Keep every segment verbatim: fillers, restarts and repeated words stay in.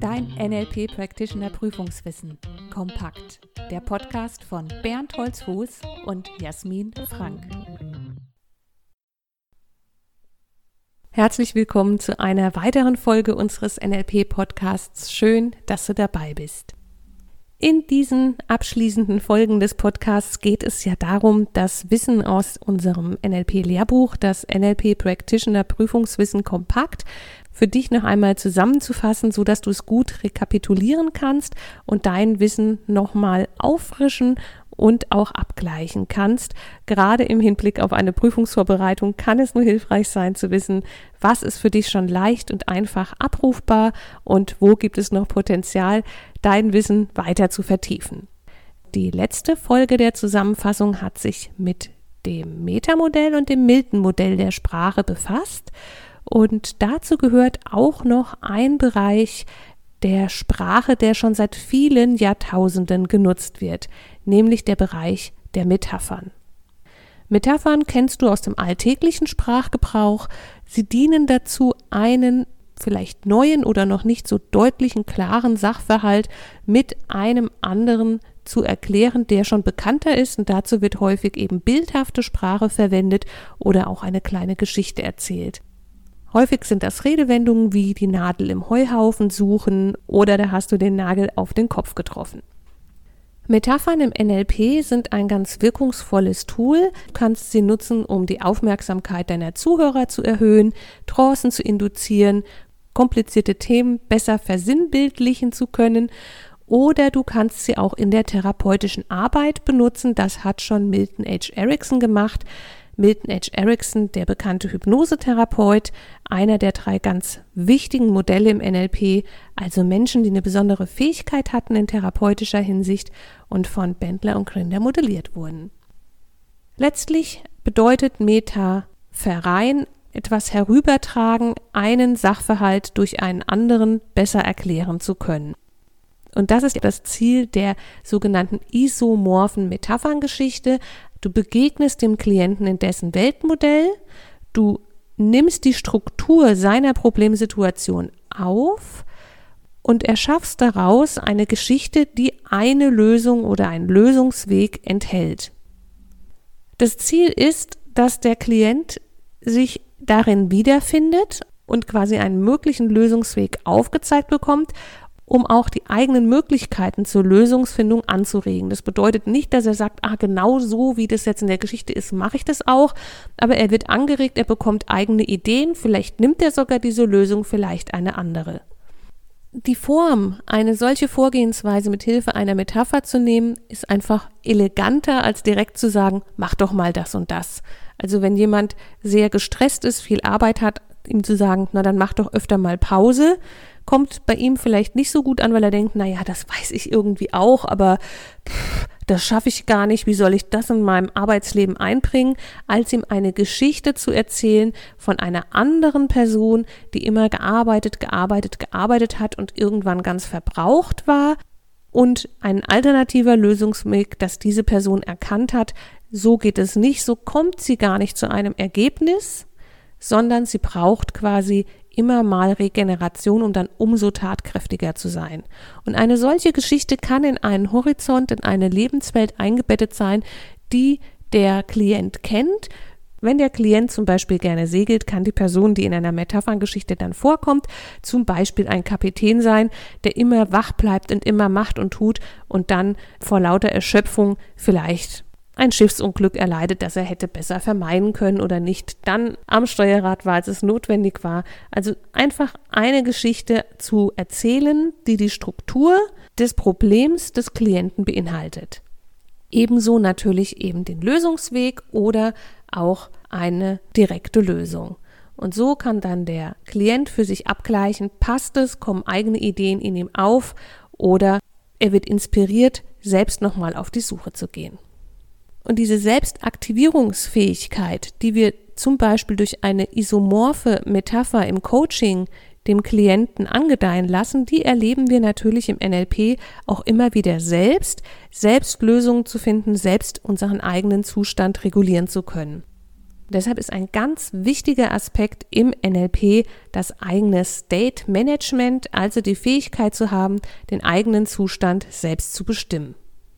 Dein N L P Practitioner Prüfungswissen. Kompakt. Der Podcast von Bernd Holzfuß und Jasmin Frank. Herzlich willkommen zu einer weiteren Folge unseres N L P Podcasts. Schön, dass du dabei bist. In diesen abschließenden Folgen des Podcasts geht es ja darum, das Wissen aus unserem N L P-Lehrbuch, das N L P Practitioner Prüfungswissen kompakt, für dich noch einmal zusammenzufassen, sodass du es gut rekapitulieren kannst und dein Wissen nochmal auffrischen und auch abgleichen kannst. Gerade im Hinblick auf eine Prüfungsvorbereitung kann es nur hilfreich sein zu wissen, was ist für dich schon leicht und einfach abrufbar und wo gibt es noch Potenzial, dein Wissen weiter zu vertiefen. Die letzte Folge der Zusammenfassung hat sich mit dem Metamodell und dem Milton-Modell der Sprache befasst. Und dazu gehört auch noch ein Bereich der Sprache, der schon seit vielen Jahrtausenden genutzt wird, nämlich der Bereich der Metaphern. Metaphern kennst du aus dem alltäglichen Sprachgebrauch. Sie dienen dazu, einen vielleicht neuen oder noch nicht so deutlichen, klaren Sachverhalt mit einem anderen zu erklären, der schon bekannter ist. Und dazu wird häufig eben bildhafte Sprache verwendet oder auch eine kleine Geschichte erzählt. Häufig sind das Redewendungen wie die Nadel im Heuhaufen suchen oder da hast du den Nagel auf den Kopf getroffen. Metaphern im N L P sind ein ganz wirkungsvolles Tool. Du kannst sie nutzen, um die Aufmerksamkeit deiner Zuhörer zu erhöhen, Trancen zu induzieren, komplizierte Themen besser versinnbildlichen zu können. Oder du kannst sie auch in der therapeutischen Arbeit benutzen. Das hat schon Milton H. Erickson gemacht. Milton H. Erickson, der bekannte Hypnosetherapeut, einer der drei ganz wichtigen Modelle im N L P, also Menschen, die eine besondere Fähigkeit hatten in therapeutischer Hinsicht und von Bandler und Grinder modelliert wurden. Letztlich bedeutet Meta verreihen, etwas herübertragen, einen Sachverhalt durch einen anderen besser erklären zu können. Und das ist das Ziel der sogenannten isomorphen Metapherngeschichte. Du begegnest dem Klienten in dessen Weltmodell, du nimmst die Struktur seiner Problemsituation auf und erschaffst daraus eine Geschichte, die eine Lösung oder einen Lösungsweg enthält. Das Ziel ist, dass der Klient sich darin wiederfindet und quasi einen möglichen Lösungsweg aufgezeigt bekommt, um auch die eigenen Möglichkeiten zur Lösungsfindung anzuregen. Das bedeutet nicht, dass er sagt, ah, genau so, wie das jetzt in der Geschichte ist, mache ich das auch, aber er wird angeregt, er bekommt eigene Ideen, vielleicht nimmt er sogar diese Lösung, vielleicht eine andere. Die Form, eine solche Vorgehensweise mit Hilfe einer Metapher zu nehmen, ist einfach eleganter, als direkt zu sagen, mach doch mal das und das. Also wenn jemand sehr gestresst ist, viel Arbeit hat, ihm zu sagen, na dann mach doch öfter mal Pause, kommt bei ihm vielleicht nicht so gut an, weil er denkt, naja, das weiß ich irgendwie auch, aber pff, das schaffe ich gar nicht, wie soll ich das in meinem Arbeitsleben einbringen, als ihm eine Geschichte zu erzählen von einer anderen Person, die immer gearbeitet, gearbeitet, gearbeitet hat und irgendwann ganz verbraucht war und ein alternativer Lösungsweg, dass diese Person erkannt hat, so geht es nicht, so kommt sie gar nicht zu einem Ergebnis, sondern sie braucht quasi immer mal Regeneration, um dann umso tatkräftiger zu sein. Und eine solche Geschichte kann in einen Horizont, in eine Lebenswelt eingebettet sein, die der Klient kennt. Wenn der Klient zum Beispiel gerne segelt, kann die Person, die in einer Metapherngeschichte dann vorkommt, zum Beispiel ein Kapitän sein, der immer wach bleibt und immer macht und tut und dann vor lauter Erschöpfung vielleicht ein Schiffsunglück erleidet, das er hätte besser vermeiden können oder nicht dann am Steuerrad war, als es notwendig war. Also einfach eine Geschichte zu erzählen, die die Struktur des Problems des Klienten beinhaltet. Ebenso natürlich eben den Lösungsweg oder auch eine direkte Lösung. Und so kann dann der Klient für sich abgleichen, passt es, kommen eigene Ideen in ihm auf oder er wird inspiriert, selbst nochmal auf die Suche zu gehen. Und diese Selbstaktivierungsfähigkeit, die wir zum Beispiel durch eine isomorphe Metapher im Coaching dem Klienten angedeihen lassen, die erleben wir natürlich im N L P auch immer wieder selbst, selbst Lösungen zu finden, selbst unseren eigenen Zustand regulieren zu können. Deshalb ist ein ganz wichtiger Aspekt im N L P das eigene State Management, also die Fähigkeit zu haben, den eigenen Zustand selbst zu bestimmen.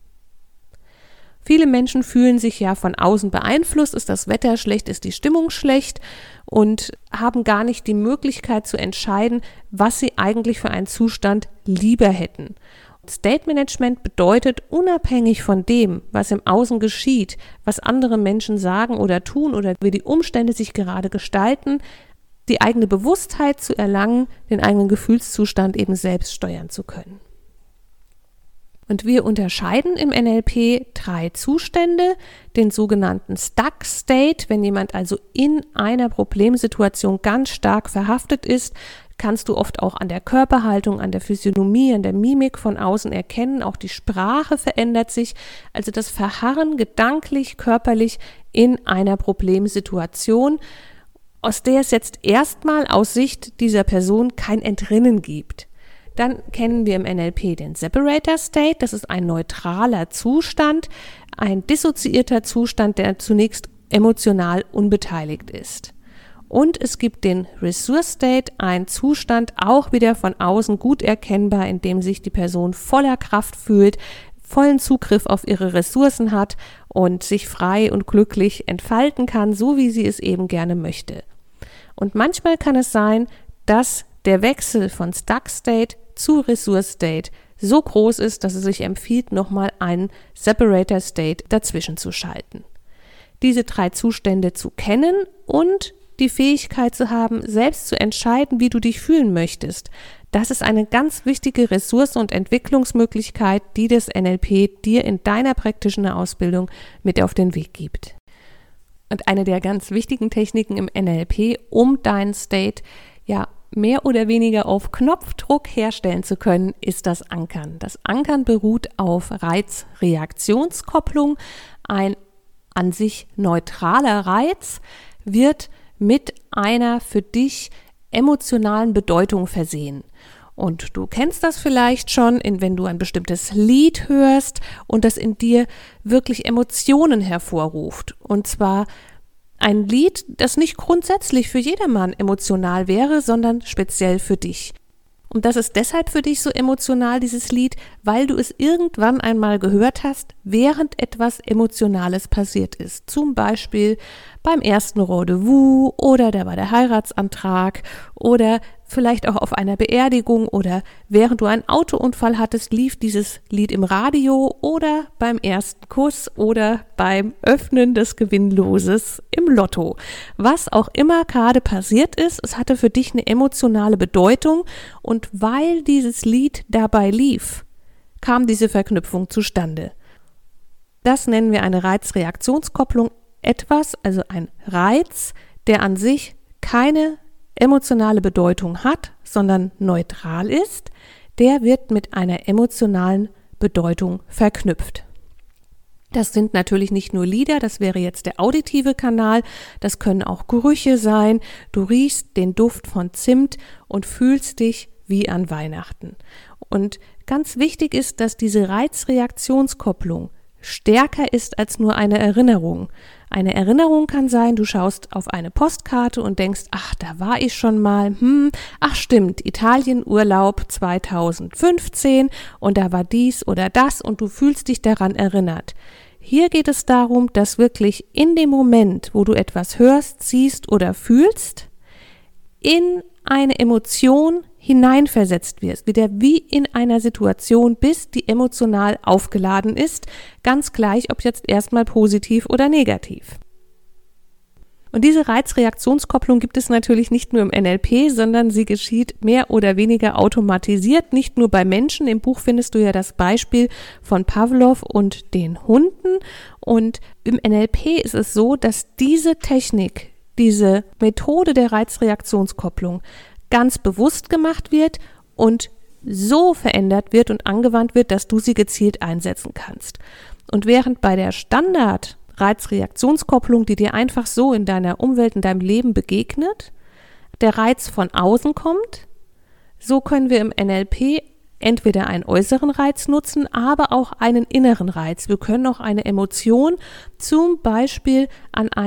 Viele Menschen fühlen sich ja von außen beeinflusst, ist das Wetter schlecht, ist die Stimmung schlecht und haben gar nicht die Möglichkeit zu entscheiden, was sie eigentlich für einen Zustand lieber hätten. State Management bedeutet, unabhängig von dem, was im Außen geschieht, was andere Menschen sagen oder tun oder wie die Umstände sich gerade gestalten, die eigene Bewusstheit zu erlangen, den eigenen Gefühlszustand eben selbst steuern zu können. Und wir unterscheiden im N L P drei Zustände, den sogenannten Stuck State, wenn jemand also in einer Problemsituation ganz stark verhaftet ist, kannst du oft auch an der Körperhaltung, an der Physiognomie, an der Mimik von außen erkennen, auch die Sprache verändert sich, also das Verharren gedanklich, körperlich in einer Problemsituation, aus der es jetzt erstmal aus Sicht dieser Person kein Entrinnen gibt. Dann kennen wir im N L P den Separator State, das ist ein neutraler Zustand, ein dissoziierter Zustand, der zunächst emotional unbeteiligt ist. Und es gibt den Resource State, ein Zustand auch wieder von außen gut erkennbar, in dem sich die Person voller Kraft fühlt, vollen Zugriff auf ihre Ressourcen hat und sich frei und glücklich entfalten kann, so wie sie es eben gerne möchte. Und manchmal kann es sein, dass der Wechsel von Stuck State zu Resource State so groß ist, dass es sich empfiehlt, nochmal einen Separator State dazwischen zu schalten. Diese drei Zustände zu kennen und die Fähigkeit zu haben, selbst zu entscheiden, wie du dich fühlen möchtest, das ist eine ganz wichtige Ressource und Entwicklungsmöglichkeit, die das N L P dir in deiner praktischen Ausbildung mit auf den Weg gibt. Und eine der ganz wichtigen Techniken im N L P, um deinen State ja mehr oder weniger auf Knopfdruck herstellen zu können, ist das Ankern. Das Ankern beruht auf Reiz-Reaktionskopplung. Ein an sich neutraler Reiz wird mit einer für dich emotionalen Bedeutung versehen. Und du kennst das vielleicht schon, wenn du ein bestimmtes Lied hörst und das in dir wirklich Emotionen hervorruft. Und zwar ein Lied, das nicht grundsätzlich für jedermann emotional wäre, sondern speziell für dich. Und das ist deshalb für dich so emotional, dieses Lied, weil du es irgendwann einmal gehört hast, während etwas Emotionales passiert ist. Zum Beispiel beim ersten Rendezvous oder da war der Heiratsantrag oder vielleicht auch auf einer Beerdigung oder während du einen Autounfall hattest, lief dieses Lied im Radio oder beim ersten Kuss oder beim Öffnen des Gewinnloses im Lotto. Was auch immer gerade passiert ist, es hatte für dich eine emotionale Bedeutung und weil dieses Lied dabei lief, kam diese Verknüpfung zustande. Das nennen wir eine Reiz-Reaktionskopplung. Etwas, also ein Reiz, der an sich keine emotionale Bedeutung hat, sondern neutral ist, der wird mit einer emotionalen Bedeutung verknüpft. Das sind natürlich nicht nur Lieder, das wäre jetzt der auditive Kanal, das können auch Gerüche sein. Du riechst den Duft von Zimt und fühlst dich wie an Weihnachten. Und ganz wichtig ist, dass diese Reiz-Reaktionskopplung stärker ist als nur eine Erinnerung. Eine Erinnerung kann sein, du schaust auf eine Postkarte und denkst, ach, da war ich schon mal, hm, ach stimmt, Italienurlaub zweitausendfünfzehn und da war dies oder das und du fühlst dich daran erinnert. Hier geht es darum, dass wirklich in dem Moment, wo du etwas hörst, siehst oder fühlst, in eine Emotion hineinversetzt wirst, wieder wie in einer Situation bist, die emotional aufgeladen ist, ganz gleich, ob jetzt erstmal positiv oder negativ. Und diese Reizreaktionskopplung gibt es natürlich nicht nur im N L P, sondern sie geschieht mehr oder weniger automatisiert, nicht nur bei Menschen. Im Buch findest du ja das Beispiel von Pavlov und den Hunden. Und im N L P ist es so, dass diese Technik, diese Methode der Reizreaktionskopplung ganz bewusst gemacht wird und so verändert wird und angewandt wird, dass du sie gezielt einsetzen kannst. Und während bei der Standard-Reizreaktionskopplung, die dir einfach so in deiner Umwelt, in deinem Leben begegnet, der Reiz von außen kommt, so können wir im N L P entweder einen äußeren Reiz nutzen, aber auch einen inneren Reiz. Wir können auch eine Emotion zum Beispiel an ein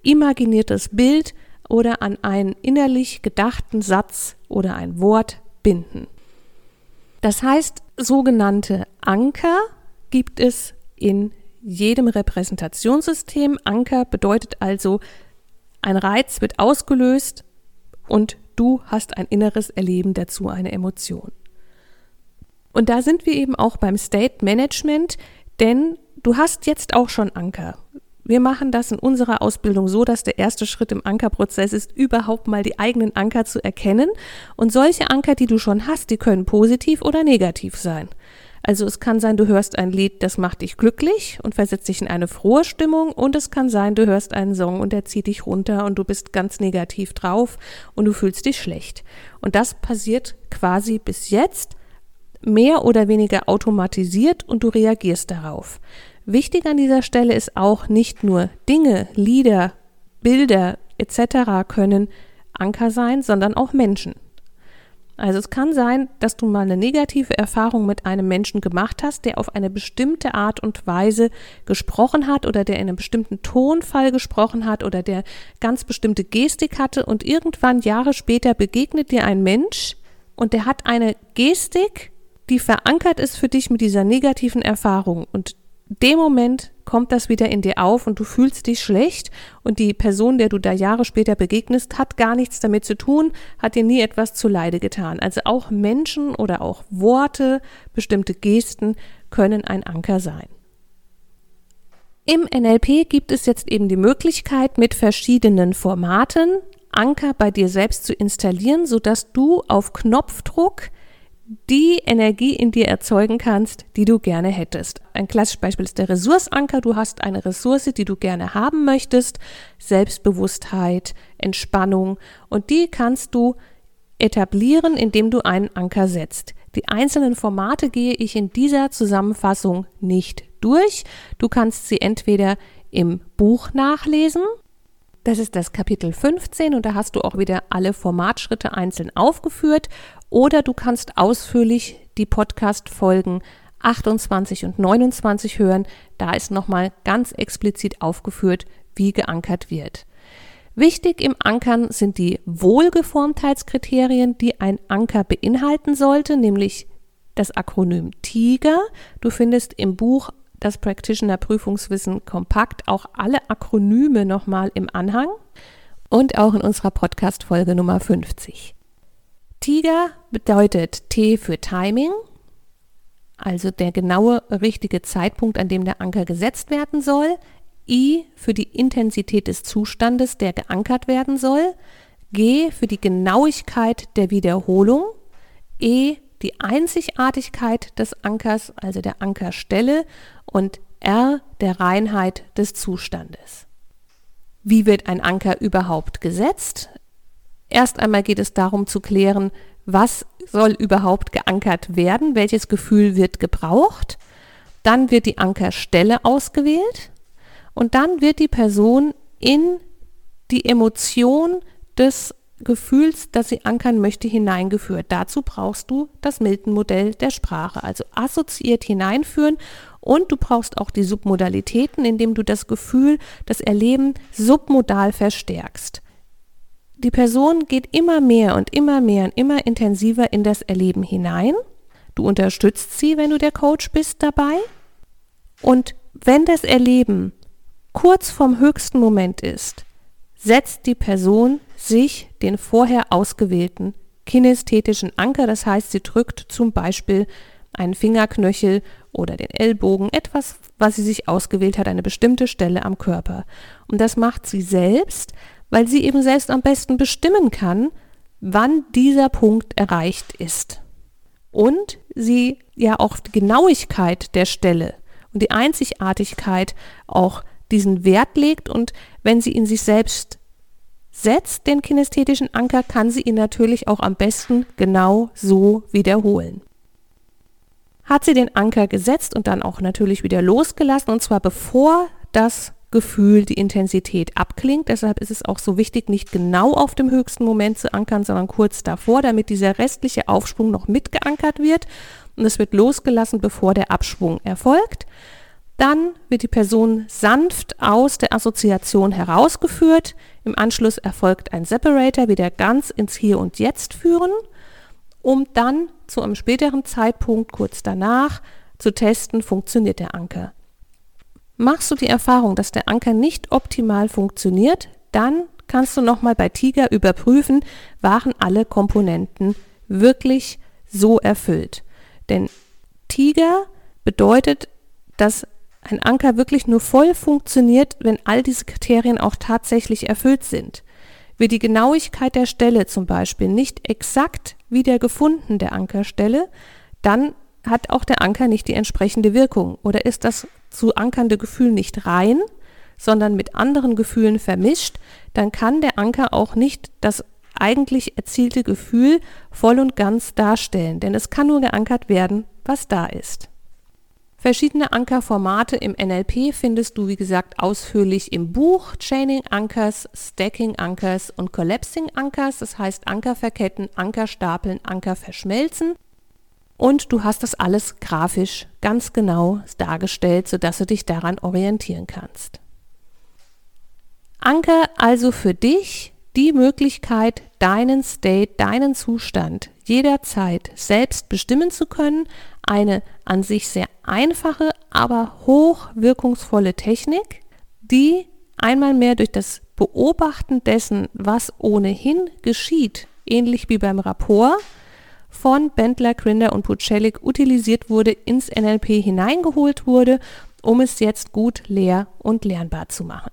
imaginiertes Bild oder an einen innerlich gedachten Satz oder ein Wort binden. Das heißt, sogenannte Anker gibt es in jedem Repräsentationssystem. Anker bedeutet also, ein Reiz wird ausgelöst und du hast ein inneres Erleben dazu, eine Emotion. Und da sind wir eben auch beim State Management, denn du hast jetzt auch schon Anker. Wir machen das in unserer Ausbildung so, dass der erste Schritt im Ankerprozess ist, überhaupt mal die eigenen Anker zu erkennen. Und solche Anker, die du schon hast, die können positiv oder negativ sein. Also es kann sein, du hörst ein Lied, das macht dich glücklich und versetzt dich in eine frohe Stimmung, und es kann sein, du hörst einen Song und der zieht dich runter und du bist ganz negativ drauf und du fühlst dich schlecht. Und das passiert quasi bis jetzt mehr oder weniger automatisiert und du reagierst darauf. Wichtig an dieser Stelle ist auch, nicht nur Dinge, Lieder, Bilder et cetera können Anker sein, sondern auch Menschen. Also es kann sein, dass du mal eine negative Erfahrung mit einem Menschen gemacht hast, der auf eine bestimmte Art und Weise gesprochen hat oder der in einem bestimmten Tonfall gesprochen hat oder der ganz bestimmte Gestik hatte, und irgendwann Jahre später begegnet dir ein Mensch und der hat eine Gestik, die verankert ist für dich mit dieser negativen Erfahrung, und in dem Moment kommt das wieder in dir auf und du fühlst dich schlecht, und die Person, der du da Jahre später begegnest, hat gar nichts damit zu tun, hat dir nie etwas zuleide getan. Also auch Menschen oder auch Worte, bestimmte Gesten können ein Anker sein. Im N L P gibt es jetzt eben die Möglichkeit, mit verschiedenen Formaten Anker bei dir selbst zu installieren, sodass du auf Knopfdruck die Energie in dir erzeugen kannst, die du gerne hättest. Ein klassisches Beispiel ist der Ressourcenanker. Du hast eine Ressource, die du gerne haben möchtest, Selbstbewusstheit, Entspannung, und die kannst du etablieren, indem du einen Anker setzt. Die einzelnen Formate gehe ich in dieser Zusammenfassung nicht durch. Du kannst sie entweder im Buch nachlesen. Das ist das Kapitel fünfzehn und da hast du auch wieder alle Formatschritte einzeln aufgeführt, oder du kannst ausführlich die Podcast-Folgen achtundzwanzig und neunundzwanzig hören. Da ist nochmal ganz explizit aufgeführt, wie geankert wird. Wichtig im Ankern sind die Wohlgeformtheitskriterien, die ein Anker beinhalten sollte, nämlich das Akronym TIGER. Du findest im Buch Das Practitioner-Prüfungswissen kompakt auch alle Akronyme nochmal im Anhang und auch in unserer Podcast-Folge Nummer fünfzig. TIGER bedeutet T für Timing, also der genaue, richtige Zeitpunkt, an dem der Anker gesetzt werden soll. I für die Intensität des Zustandes, der geankert werden soll. G für die Genauigkeit der Wiederholung. E die Einzigartigkeit des Ankers, also der Ankerstelle, und R der Reinheit des Zustandes. Wie wird ein Anker überhaupt gesetzt? Erst einmal geht es darum zu klären, was soll überhaupt geankert werden, welches Gefühl wird gebraucht. Dann wird die Ankerstelle ausgewählt und dann wird die Person in die Emotion des Gefühls, das sie ankern möchte, hineingeführt. Dazu brauchst du das Milton-Modell der Sprache, also assoziiert hineinführen, und du brauchst auch die Submodalitäten, indem du das Gefühl, das Erleben submodal verstärkst. Die Person geht immer mehr und immer mehr und immer intensiver in das Erleben hinein. Du unterstützt sie, wenn du der Coach bist, dabei. Und wenn das Erleben kurz vorm höchsten Moment ist, setzt die Person sich den vorher ausgewählten kinästhetischen Anker, das heißt, sie drückt zum Beispiel einen Fingerknöchel oder den Ellbogen, etwas, was sie sich ausgewählt hat, eine bestimmte Stelle am Körper. Und das macht sie selbst, weil sie eben selbst am besten bestimmen kann, wann dieser Punkt erreicht ist. Und sie ja auch die Genauigkeit der Stelle und die Einzigartigkeit auch diesen Wert legt, und wenn sie in sich selbst setzt, den kinästhetischen Anker, kann sie ihn natürlich auch am besten genau so wiederholen. Hat sie den Anker gesetzt und dann auch natürlich wieder losgelassen, und zwar bevor das Gefühl, die Intensität abklingt. Deshalb ist es auch so wichtig, nicht genau auf dem höchsten Moment zu ankern, sondern kurz davor, damit dieser restliche Aufschwung noch mitgeankert wird, und es wird losgelassen, bevor der Abschwung erfolgt. Dann wird die Person sanft aus der Assoziation herausgeführt. Im Anschluss erfolgt ein Separator, wieder ganz ins Hier und Jetzt führen, um dann zu einem späteren Zeitpunkt, kurz danach, zu testen, funktioniert der Anker. Machst du die Erfahrung, dass der Anker nicht optimal funktioniert, dann kannst du nochmal bei Tiger überprüfen, waren alle Komponenten wirklich so erfüllt. Denn Tiger bedeutet, dass ein Anker wirklich nur voll funktioniert, wenn all diese Kriterien auch tatsächlich erfüllt sind. Wird die Genauigkeit der Stelle zum Beispiel nicht exakt wieder gefunden, der Ankerstelle, dann hat auch der Anker nicht die entsprechende Wirkung. Oder ist das zu ankernde Gefühl nicht rein, sondern mit anderen Gefühlen vermischt, dann kann der Anker auch nicht das eigentlich erzielte Gefühl voll und ganz darstellen, denn es kann nur geankert werden, was da ist. Verschiedene Ankerformate im N L P findest du, wie gesagt, ausführlich im Buch Chaining Anchors, Stacking Anchors und Collapsing Anchors, das heißt Anker verketten, Anker stapeln, Anker verschmelzen. Und du hast das alles grafisch ganz genau dargestellt, sodass du dich daran orientieren kannst. Anker also für dich die Möglichkeit, deinen State, deinen Zustand jederzeit selbst bestimmen zu können. Eine an sich sehr einfache, aber hoch wirkungsvolle Technik, die einmal mehr durch das Beobachten dessen, was ohnehin geschieht, ähnlich wie beim Rapport, von Bendler, Grinder und Pucelik utilisiert wurde, ins N L P hineingeholt wurde, um es jetzt gut lehr- und lernbar zu machen.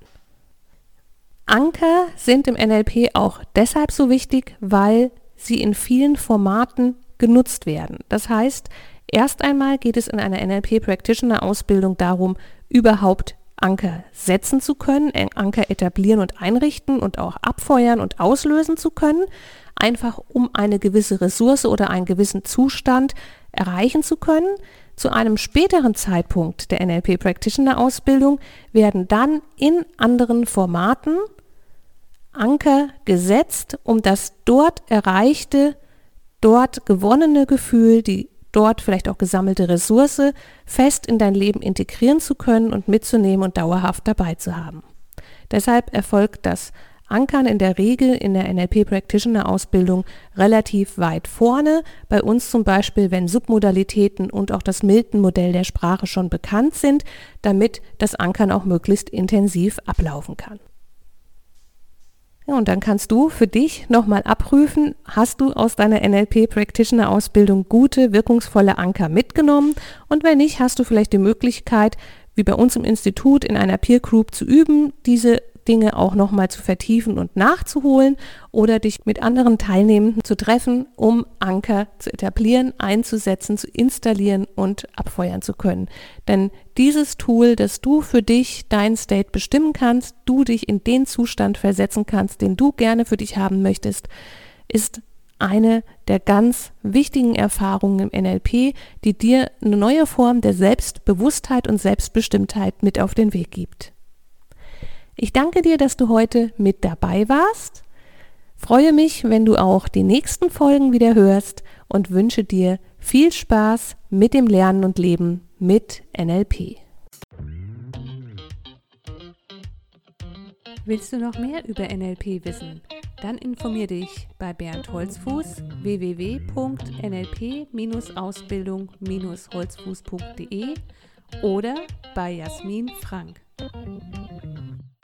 Anker sind im N L P auch deshalb so wichtig, weil sie in vielen Formaten genutzt werden. Das heißt, erst einmal geht es in einer N L P-Practitioner-Ausbildung darum, überhaupt Anker setzen zu können, Anker etablieren und einrichten und auch abfeuern und auslösen zu können, einfach um eine gewisse Ressource oder einen gewissen Zustand erreichen zu können. Zu einem späteren Zeitpunkt der N L P-Practitioner-Ausbildung werden dann in anderen Formaten Anker gesetzt, um das dort erreichte, dort gewonnene Gefühl, die dort vielleicht auch gesammelte Ressource fest in dein Leben integrieren zu können und mitzunehmen und dauerhaft dabei zu haben. Deshalb erfolgt das Ankern in der Regel in der N L P-Practitioner-Ausbildung relativ weit vorne. Bei uns zum Beispiel, wenn Submodalitäten und auch das Milton-Modell der Sprache schon bekannt sind, damit das Ankern auch möglichst intensiv ablaufen kann. Ja, und dann kannst du für dich nochmal abprüfen, hast du aus deiner N L P-Practitioner-Ausbildung gute, wirkungsvolle Anker mitgenommen, und wenn nicht, hast du vielleicht die Möglichkeit, wie bei uns im Institut in einer Peer Group zu üben, diese Dinge auch nochmal zu vertiefen und nachzuholen oder dich mit anderen Teilnehmenden zu treffen, um Anker zu etablieren, einzusetzen, zu installieren und abfeuern zu können. Denn dieses Tool, dass du für dich deinen State bestimmen kannst, du dich in den Zustand versetzen kannst, den du gerne für dich haben möchtest, ist eine der ganz wichtigen Erfahrungen im N L P, die dir eine neue Form der Selbstbewusstheit und Selbstbestimmtheit mit auf den Weg gibt. Ich danke dir, dass du heute mit dabei warst. Freue mich, wenn du auch die nächsten Folgen wieder hörst und wünsche dir viel Spaß mit dem Lernen und Leben mit N L P. Willst du noch mehr über N L P wissen? Dann informier dich bei Bernd Holzfuß w w w punkt n l p ausbildung holzfuß punkt d e oder bei Jasmin Frank.